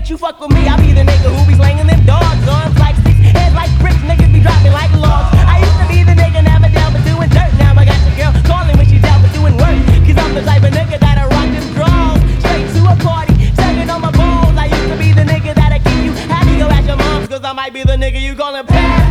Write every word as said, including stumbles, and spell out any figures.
you fuck with me, I'll be the nigga who be slanging them dogs. Arms like sticks, heads like bricks, niggas be dropping like logs. I used to be the nigga never down for doing dirt. Now I got your girl calling when she's down for doing work. Cause I'm the type of nigga that'll rock them draws. Straight to a party, tugging on my balls. I used to be the nigga that'll keep you happy. Go at your mom's, cause I might be the nigga you gonna pass.